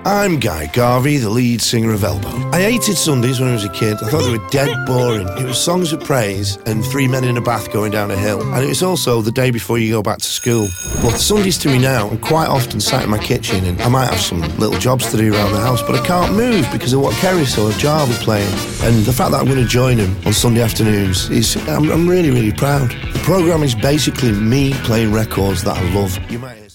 I'm Guy Garvey, the lead singer of Elbow. I hated Sundays when I was a kid. I thought they were dead boring. It was songs of praise and three men in a bath going down a hill. And it was also the day before you go back to school. Well, Sundays to me now, I'm quite often sat in my kitchen and I might have some little jobs to do around the house, but I can't move because of what Keris or Jarve are playing. And the fact that I'm going to join them on Sunday afternoons I'm really, really proud. The programme is basically me playing records that I love. You might